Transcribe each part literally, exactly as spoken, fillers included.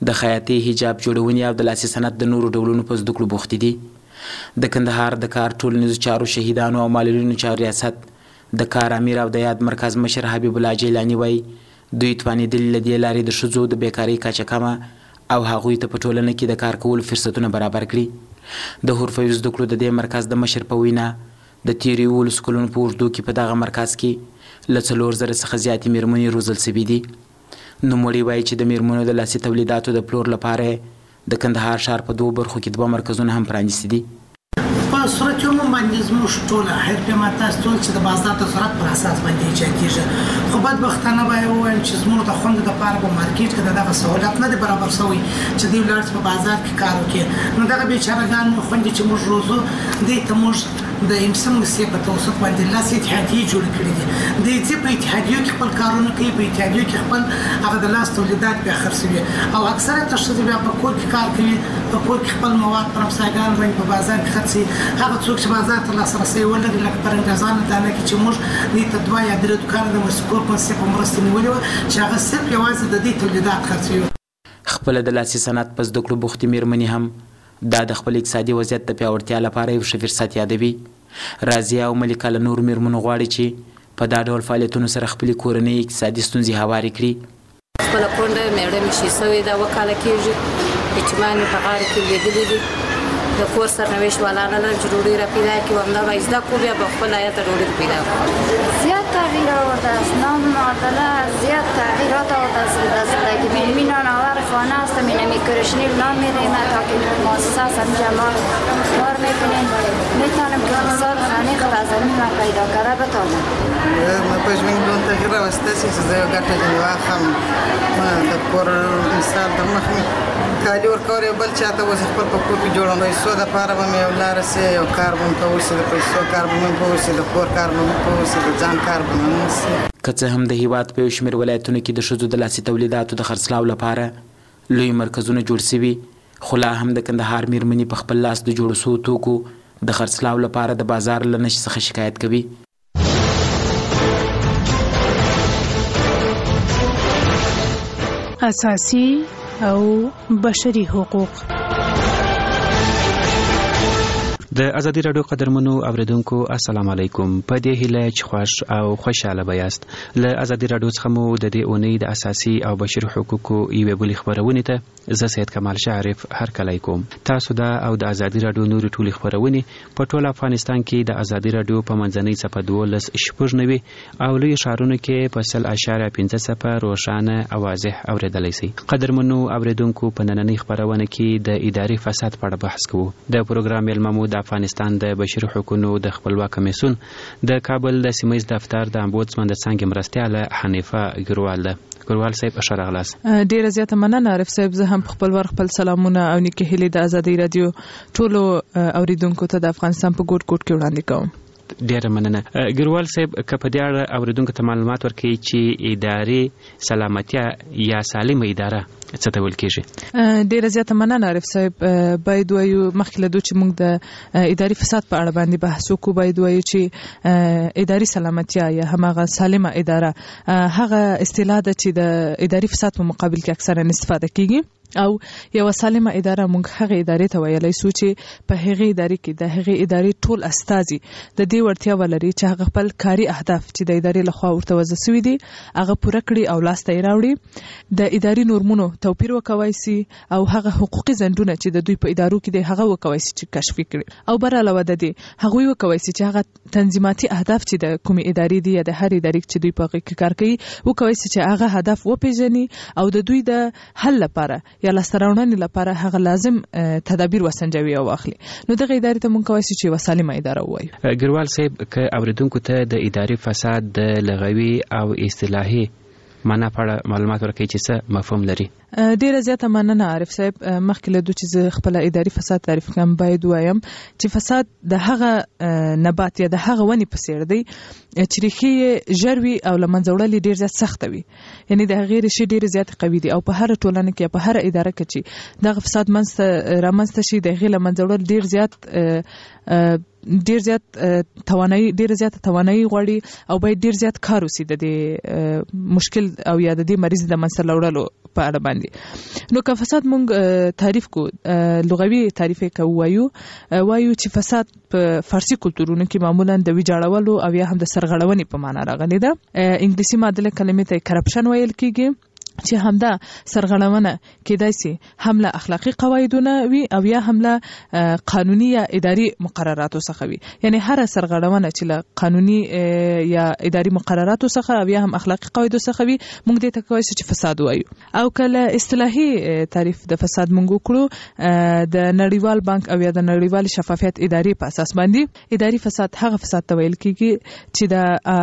د خیاطۍ، حجاب جوړونې او د لاسي صنعت د نورو ډولونو په زده کړو بوختې دي. د کندهار د کار ټولنیزو چارو شهیدانو او معلولینو چارو ریاست د کار امیر او د یاد مرکز مشر حبیب الله جیلاني وایي دوی توانېدلي له دې لارې د ښځو د بیکارۍ کچه کمه او هغوی ته په ټولنه کې د کار کولو فرصتونه برابر کړي. د حرفوي زده کړو د دې مرکز د مشر په وینا د تیرو یولسو کلونو په اوږدو کې په دغه مرکز کې له څلور زره څخه زیاتې میرمنې روزل سوي دي. نوموړي وایي چې د میرمنو د لاسي تولیداتو د پلور لپاره د کندهار ښار په دوو برخو کې دوه مرکزونه هم پرانیستي دي. په صورت عموم باندې زموږ ټوله حرفې ماته ټول چې د بازار د سرعت پر اساس باندې ایجاد کېږي، خو بدبختانه به یې ووایم چې زموږ د خوندو دپاره په مارکېټ کې د دغه سهولت نه دی برابر شوی چې دوی ولاړ په بازار کې کار وکړي. نو دغه بېچارهګان خویندې چې موږ روزو دوی ته موږ د امسم موسسې په توسط باندې لس اتحادیې جوړې کړي دي. دوی ځي په اتحادیو کې خپل کارونه کوي، په اتحادیو کې خپل هغه د لاس تولیدات بیا خرڅوي او اکثریت ښځې بیا په کور کې کار کوي، په کور کې خپل مواد پر همسایګانو باندې په بازار کې خرڅوي. هغه څوک چې بازار ته لاسرسی ولري لکه پر انګرېزانو دانه کې چې موږ دوی ته دوه یا درې دوکانه د مسکور په موسسې په مرسته نیولې وه چې هغه صرف یوازې د دې تولیدات خرڅوي. خپله د لاسي صنعت په زده کړو بوختې میرمنې هم دا د خپل اقتصادي وضعیت د پیاوړتیا لپاره یو ښه فرصت یادوي. راضیه او ملیکه له نورو میرمنو غواړي چې په دا ډول فعالیتونو سره خپلې کورنۍ اقتصادي ستونزې هوارې کړي. خپله کونډه مېړه مې شي سوې ده، اوه کاله کېږي، یتیمان مې په غاړه کې لوېدلي دي، د کور سرنوشت والا نه لرم چې ډوډۍ را پیدا کړي، همدا به زده کړو بیا به خپل حیاته ډوډۍ پیدا کړو. زیاد تغییر آورده است. نام معادله زیاد تغییرات آورده است در زندگی. من مینانور خانه است، من نمیکرشنی نام میریم تا که مؤسسه است همینجا ما کار میکنیم، میتونم که مثال خانه خود از زمین ما پیدا کرده بتانم. ما پشمین دون تغییر آورده است که زیاد گرته جنواخم د کور مثال در مخمی کالی ورکول یو بل چاته اوس خپل په کور کې جوړوم. پیسو دپاره به مې یو لاره سي، یو کار به مې په وسي، د پیسو کار به مې په وسي، د کور کار به مې په وسي، د ځان کار به مې وسي. که څه هم د هیواد په یو شمېر ولایتونو کې د ښځو د لاسي تولیداتو د خرڅلاو لپاره لوی مرکزونه جوړ سوي، خو لا هم د کندهار میرمنې په خپل لاس د جوړو سوو توکو د خرڅلاو لپاره د بازار له نشت څخه شکایت کوي. اساسي او بشري حقوق. د ازادي راډیو قدرمنو اوریدونکو السلام علیکم. په دې هیله چې خوښ او خوشاله به یاست. له ازادي راډیو څخه مو د دې اونۍ د اساسي او بشري حقوقو یوې بلې خپرونې ته زه سید کمال شعرف هرکلی کوم. تاسو دا او د ازادي راډیو نورې ټولې خپرونې په ټول افغانستان کې د ازادي راډیو په منځنۍ څپه دولس شپږ نوي او لوی ښارونو کې په سل اشاریه پنځه څپه روښانه او واضح اورېدلی شئ. قدرمنو اوریدونکو په نننۍ خپرونه کې د اداري فساد په اړه بحث کوو. د پروګرام میلمه مو د افغانستان د بشري حقوقو د خپلواک کمیسیون د کابل د سیمهییز دفتر د امبودسمن د څانګې مرستیاله حنیفه ګروال ده. ګروال صاحب ښه راغلاست. ډیره زیاته مننه عارف صاحب. زه هم په خپل ور خپل سلامونه او نیکې هیلې د ازادي راډیو ټولو اوریدونکو ته د افغانستان په ګوټ ګوټ کې وړاندې کوم. ډیره مننه. ګروال صاحب که په دې اړه اوریدونکو ته معلومات ورکړي چې اداري سلامتیا یا سالمه اداره څه ته ویل کېږي؟ ډیره زیاته مننه عارف صاحب. باید وایو مخکې له دو چې موږ د اداري فساد په اړه باندې بحث وکړو، باید وایو چې اداري سلامتیا یا هماغه سالمه اداره هغه اصطلاح ده چې د اداري فساد په مقابل کې اکثرا استفاده کیږي او یو سالمه اداره موږ هغه ادارې ته ویلای سو چې په هغه ادارې کې د هغه ادارې ټول استازي د دې ورتیا ولري چې هغه خپل کاري اهداف چې د ادارې لخوا ورته وضع شوي دي هغه پوره کړي او لاس ته یې راوړي. د اداري نورمونو توپیر وکوي سي او هغه حقوقي ځنډونه چې د دوی په ادارو کې دي هغه وکوي سي چې کشف کړي او بر علاوه د دې هغه وکوي سي چې هغه تنظیماتي اهداف چې د کومې ادارې دي یا د هر ادارې چې دوی په هغه کې کار کوي وکوي سي چې هغه هدف وپیژني او د دوی د حل لپاره یا لستراونن لپاره هغه لازم تدابیر وسنجوي او واخلي. نو دغه ادارې ته مونږ کوي چې وسالمه اداره وایو. ګروال صاحب که اوریدونکو ته د اداري فساد د لغوي او اصطلاحي معنا په اړه معلومات ورکړي چې څه مفهوم لري؟ ډیره زیاته مننه عارف صاحب. مخکې له دو چې خپل اداري فساد تعریف کوم باید وایم چې فساد د هغه نبات یا د هغه ونی په څیر دی چې ریښې ژروي او لمنځه وړل ډیر زیات سخت وي، یعنی د هغه ریښې ډیر زیات قوي دي او په هر ټولنه کې په هر اداره کې چې دغه فساد منځ رامنځته شي د هغه لمنځه وړل ډیر زیات ډیر زیات توانایي ډیر زیات توانایي غواړي او باید ډیر زیات کار وشي د دې مشکل او یا د دې مریض د منځ ته وړلو په اړه باندې. باندې. نو که فساد مونږ تعریف کو لغوي تعریف یې کوو وایو وایو چې فساد په فارسی کلتورونو کې معمولا د ویجاړولو او یا هم د سرغړونې په معنا راغلی ده. انګلیسي معادله کلمې ته کرپشن ویل کیږي چې همدا سرغړونه کېدای شي هم له اخلاقی قواعدونه وي او یا هم له قانوني یا اداري مقرراتو څخه وي. یعنی هر سرغړونه چې له قانوني یا اداري مقرراتو څخه او یا هم اخلاقی قواعدو څخه وي موږ دې ته کوي چې فساد وایو. او کله اصطلاحي تعریف د فساد موږ وکړو د نړیوال بانک او یا د نړیوال شفافیت اداري په اساس باندې اداري فساد هغه فساد ته ویل کیږي چې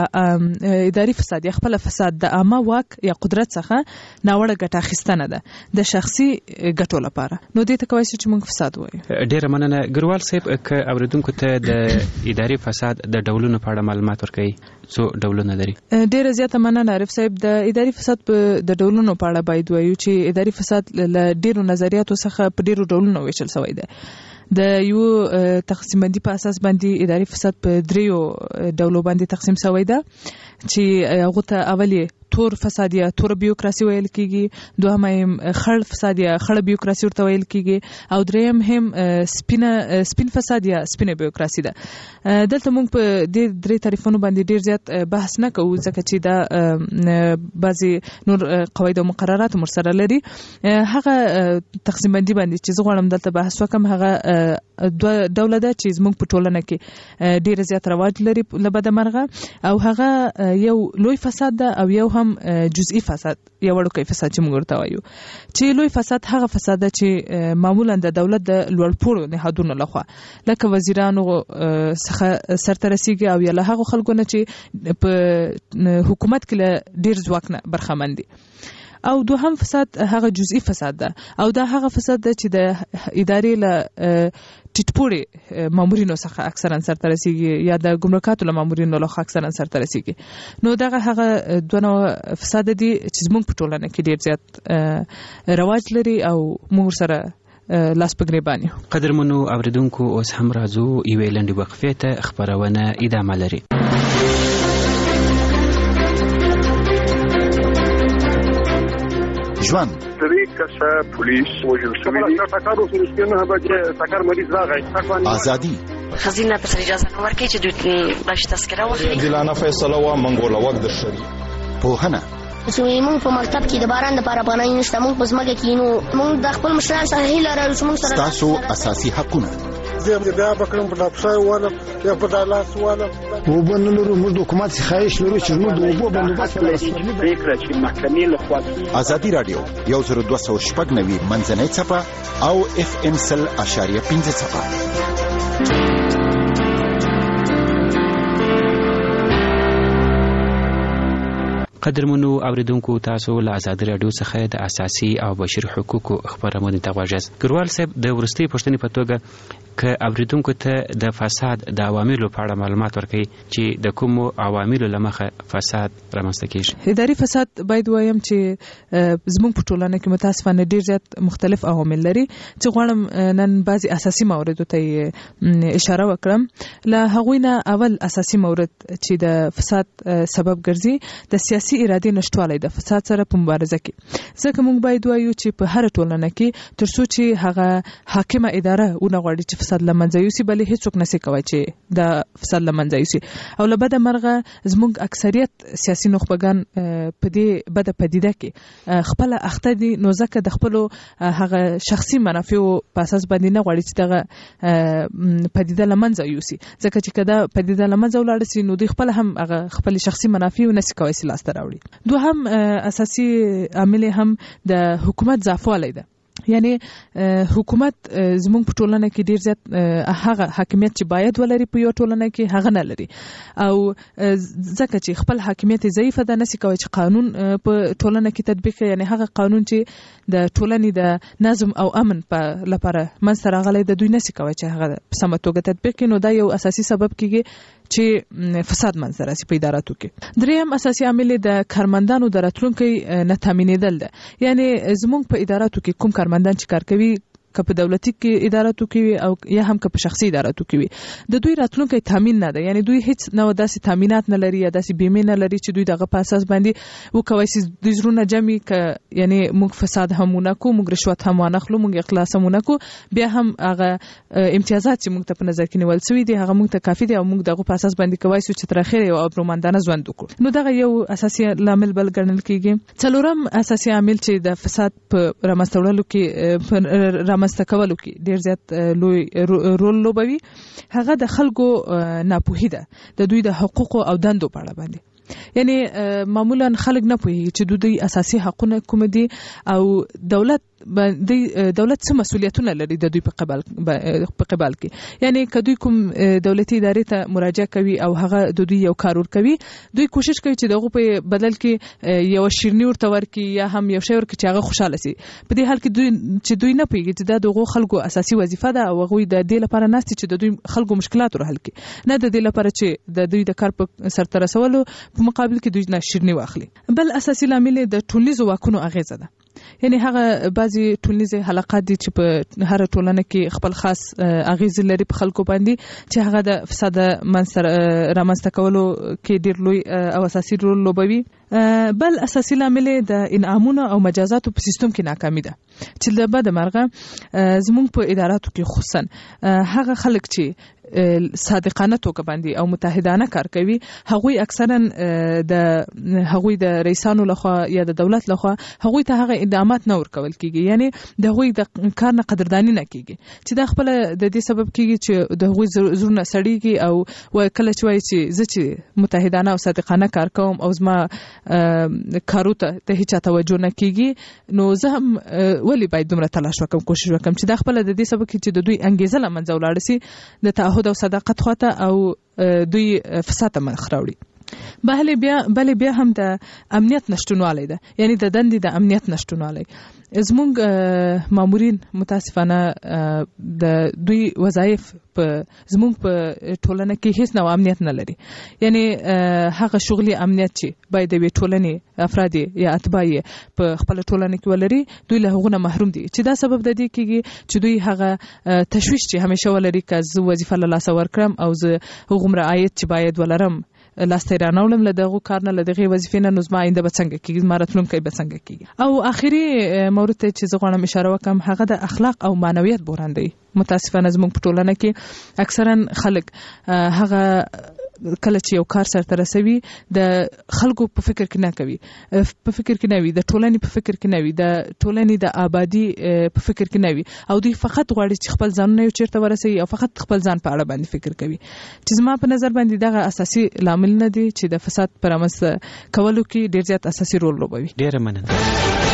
د اداري فساد یا خپل فساد د عامه واک یا قدرت څخه ناوړه ګټه اخیستنه ده د شخصي ګټو لپاره. نو دې ته کوي چې موږ فساد وایو. ډیره مننه ګروال صاحب. که اوریدونکو ته د اداري فساد د ډولونو په اړه معلومات ورکړي څو ډولونه لري؟ ډیره زیاته مننه عارف صاحب. د اداري فساد په د ډولونو په اړه باید وایو چې اداري فساد له ډیرو نظریاتو څخه په ډیرو ډولونو ویشل شوی دی. د یو تقسیم بندي په اساس باندې اداري فساد په دریو ډولو باندې تقسیم شوی دی چې هغه ته اولی تور فساد یا تور بیوکراسي ویل کیږي، دوهم هم خړ فساد یا خړ بیوکراسي ورته ویل کیږي، او دریم هم سپینه سپین فساد یا سپینه بیوکراسي ده. دلته موږ په دې درې تعریفونو باندې ډیر زیات بحث نه کوو ځکه چې دا بعضي نور قواعد او مقررات مر سره لري. هغه تقسیم بندي باندې چې زه غواړم دلته بحث وکم هغه دوه ډوله ده چې زموږ په ټولنه کې ډیر زیات رواج لري لبد مرغه، او هغه یو لوی فساد ده او یو هم جزئی فساد یا وړوکی فساد چې موږ ورته وایو. چې لوی فساد هغه فساد ده چې معمولا د دولت د لوړپوړو نهادونو لخوا لکه وزیرانو څخه سرته رسیږي او یا له هغو خلکو نه چې په حکومت کې له ډیر ځواک نه برخمن دي. او دوهم فساد هغه جزئی فساد ده، او دا هغه فساد ده چې د ادارې له ټیټپوړي مامورینو څخه اکثرا سرته رسیږي یا د ګمرکاتو له مامورینو لخوا اکثرا سرته رسیږي. نو دغه هغه دوه نوع فساد دي چې زموږ په ټولنه کې ډیر زیات رواج لري او موږ سره لاس په ګریبان یو. قدرمنو اوریدونکو اوس هم راځو یوې لنډې وقفې ته، خپرونه ادامه لري. ژوند درې کسه پولیس وژل شوي دي. ټکر وسو سپینه بچه ټکر مریض راغی. ازادي خزینه ته اجازه نه ورکړي چې دوی باش تذکره واخلي. ځلانه فیصله وا منګوله وخت د شری پوهنه چې موږ په مکتب کې د باران لپاره پناه نشته، موږ په ځمکه کې نو موږ د خپل مشران سره هیله لرو چې موږ سره تاسو اساسي حقونه زه بیا بکرم په ډاکټر ولم یا په دالاس ولم وبنلو موږ د حکومت خواهش لرو چې موږ د وبو بندوبست وکړو. فکر چې محکمې له خوا ازادي رادیو یو زر دوه سوه شپږ نوي منځنۍ څپه او اف ام سل اشاریه پنځه څپه. قدرمنو اوریدونکو، تاسو له ازادي رادیو څخه د اساسي او بشري حقوقو خبرونه ته غواړئ. ګروال صاحب، د ورستي پښتنې په توګه که اوریدونکو ته د فساد د عواملو په اړه معلومات ورکړي چې د کومو عواملو لمخه فساد رامنځته کیږي. اداري فساد باید وایم چې زموږ په ټولنه کې متاسفانه ډیر زیات مختلف عوامل لري چې غواړم نن بعضي اساسي موردو ته اشاره وکړم. له هغوی نه اول اساسي مورد چې د فساد سبب ګرځي د سیاسي ارادې نشټوالی د فساد سره په مبارزه کې. ځکه موږ باید وایو چې په هر ټولنه کې تر څو چې هغه حاکمه اداره ونه غواړي چې فساد لمنځه یوسي، بلې هیڅوک نشي کوي چې د فساد لمنځه یوسي. او له بده مرغه زموږ اکثریت سیاسي نخبګان په دې بده پدیده کې خپل اخته دي، نو ځکه د خپل هغه شخصي منافع په اساس باندې نه غواړي چې دغه پدیده لمنځه یوسي. ځکه چې کدا پدیده لمنځه ولاړ سي نو دوی خپل هم هغه خپل شخصي منافع نشي کوي چې لاس ته راوړي. دوهم اساسي عامل هم د حکومت ضعفوالی ده. یعنی حکومت زموږ په ټولنه کې ډیر زیات هغه حاکمیت چې باید ولري په یو ټولنه کې هغه نه لري، او ځکه چې خپل حاکمیت ضعیفه ده نشي کوي چې قانون په ټولنه کې تطبیق کړي. یعنی هغه قانون چې د ټولنې د نظم او امن په لپاره منځته راغلی د دوی نشي کوي چې هغه په سمه توګه تطبیق کړي. نو دا یو اساسي سبب کیږي چې فساد منځته راسي په اداراتو کې. دریم اساسي عامل د کارمندانو د راتلونکي نه تامینېدل ده. یعنی زموږ په اداراتو کې کوم کارمندان چې کار کوي که په دولتي کې اداراتو کې او یا هم که په شخصي اداراتو کې وي د دوی راتلونکی تامین نه ده یعنی دوی هیڅ نو داسې تامینات نه لري یا داسې بیمه نه لري چې دوی دغه په اساس باندې وکوي چې د زرونه جمع ک یعنی موږ فساد همونه کو موږ رشوت هم وانخلو موږ اخلاص همونه کو بیا هم هغه امتیازات چې موږ ته په نظر کې نیول شوی دي هغه موږ ته کافي دي او موږ دغه په اساس باندې کوي چې تر اخره یو ابرومندانه ژوند وکړو نو دغه یو اساسي لامل بل ګڼل کیږي څلورم اساسي عامل چې د فساد په رامنځته کې رامنځته کولو کې ډیر زیات لوی رول لوبوي هغه د خلکو ناپوهي ده د دوی د حقوقو او دندو په اړه باندې یعنی معمولا خلک نه پوهیږي چې دوی اساسي حقونه کوم دي او دولت باندې دولت څه مسولیتونه لري د دوی په قبال په قبال کې یعنی کدوې کوم دولتي ادارې ته مراجعه کوي او هغه د دوی یو کار ور کوي دوی کوشش کوي چې دغه په بدل کې یو شیرنی ورته ورکي یا هم یو شی ورکي چې هغه خوشاله شي په دې حال کې دوی چې دوی نه پوهیږي چې دا دغه خلکو اساسي وظیفه ده او هغه د دې لپاره ناست چې د دوی خلکو مشکلات ور حل کړي نه د دې لپاره چې د دوی د کار په سرته رسولو په مقابل کې دوی نه شیرنی واخلي بل اساسي لامل د ټولنیزو واکونو اغیزه ده یعنی هغه بعضی ټولنیزه حلقات دي چې په هر ټولنه کې خپل خاص اغیز لري په خلکو باندې چې هغه د فساد منصر رامنځته کولو کې ډیر لوی او اساسي رول لوبوي بل اساسي لامل د انعامونو او مجازاتو په سیستم کې ناکامي ده چې د بعد مرغه زموږ په اداراتو کې خصوصا هغه خلک چې صادقانه توګه باندې او متحدانه کار کوي هغوی اکثرا د هغوی د رئیسانو لخوا یا د دولت لخوا هغوی ته هغه اقدامات نه ورکول کیږي یعنی د هغوی د کار نه قدردانی نه کیږي چې د خپل د دې سبب کیږي چې د هغوی زړونه سړیږي او کله چې وایي چې زه چې متحدانه او صادقانه کار کوم او زما کارو ته د هیڅ توجه نه کیږي نو زه هم ولی باید دومره تلاش وکم کوشش وکم چې د خپل د دې سبب چې د دوی انګیزه لمنځه ولاړ شي د تعهد او صداقت خواته او دوی فساد مخ راوړي بهله بیا بل بیا هم د امنیت نشټونوالی ده یعنی د دندې د امنیت نشټونوالی زموږ مامورین متاسفانه د دوی وظایف په زموږ په ټولنه کې هیڅ نوع امنیت نه لري یعنی هغه شغلي امنیت چې باید د ټولنې افراد یا اتباع په خپل ټولنه کې ولري دوی له هغه محروم دي چې دا سبب د دې کېږي چې دوی هغه تشویش چې همیشه ولري که زه وظیفه له لاسه ورکړم او زه هغومره عاید چې باید ولرم لاسته رانولم له دغه کار نه له دغه وظیفې نه نو زما آینده به څنګه کېږي زما راتلونکی به څنګه کېږي او آخري مورد ته چې زه غواړم اشاره وکړم هغه د اخلاق او معنویت بحران دی متاسفانه زموږ په ټولنه کې اکثرا خلک هغه کله چې یو کار سرته رسوي د خلکو په فکر کې نه کوي په فکر کې نه وي د ټولنې په فکر کې نه وي د ټولنې د آبادی په فکر کې نه وي او دوی فقط غواړي چې خپل ځانونه یو چیرته ورسوي او فقط خپل ځان په اړه باندې فکر کوي چې زما په نظر باندې دغه اساسي لامل نه دي چې د فساد پر رامنځته کولو کې ډیر زیات اساسي رول لوبوي. ډیره مننه.